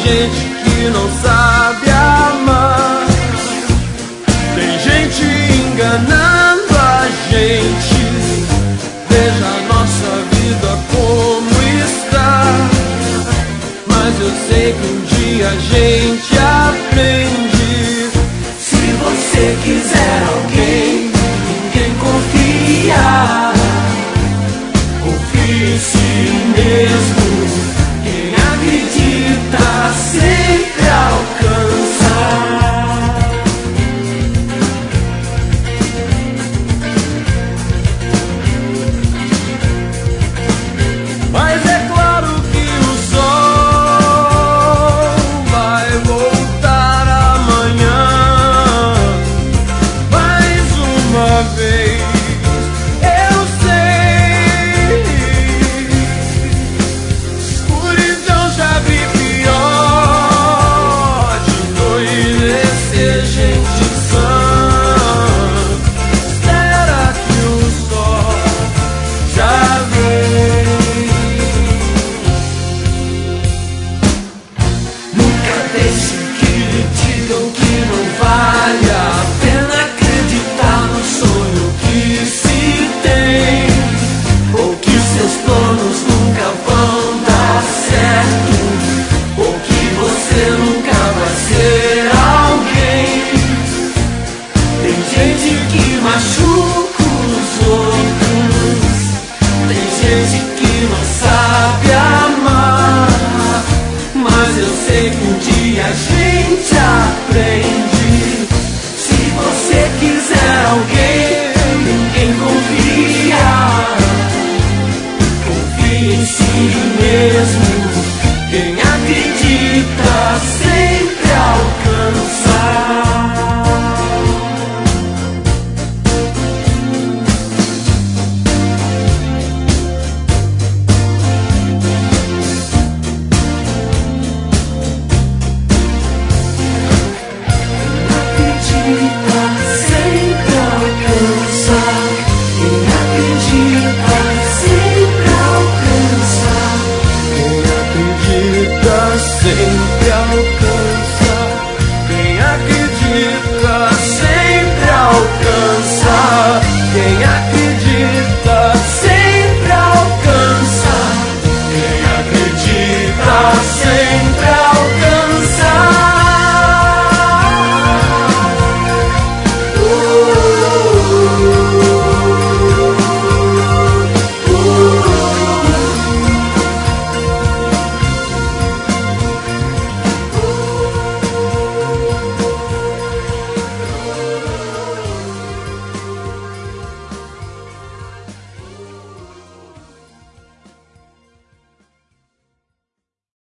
gente que não sabe amar. Tem gente enganando a gente. Veja a nossa vida como está. Mas eu sei que um dia a gente aprende. Se você quiser alguém, ninguém confia. Confie em si mesmo. Quem acredita sempre alcança. Mas é claro que o sol vai voltar amanhã. Mais uma vez, eu sei. Escuridão já vi pior. De noite gente sã. Espera que o sol já vem. Nunca deixe que lhe digam que não vale a pena acreditar no sonho que se tem, ou que seus planos nunca vão dar certo, ou que você nunca vai ser alguém. Tem gente que machuca os outros, tem gente que não sabe amar. Mas eu sei que um dia a gente aprende. Se você quiser alguém, ninguém confia. Confie em si mesmo. Quem acredita sempre alcança. Sempre alcança. Quem acredita sempre alcança. Quem acredita sempre alcança. Quem acredita sempre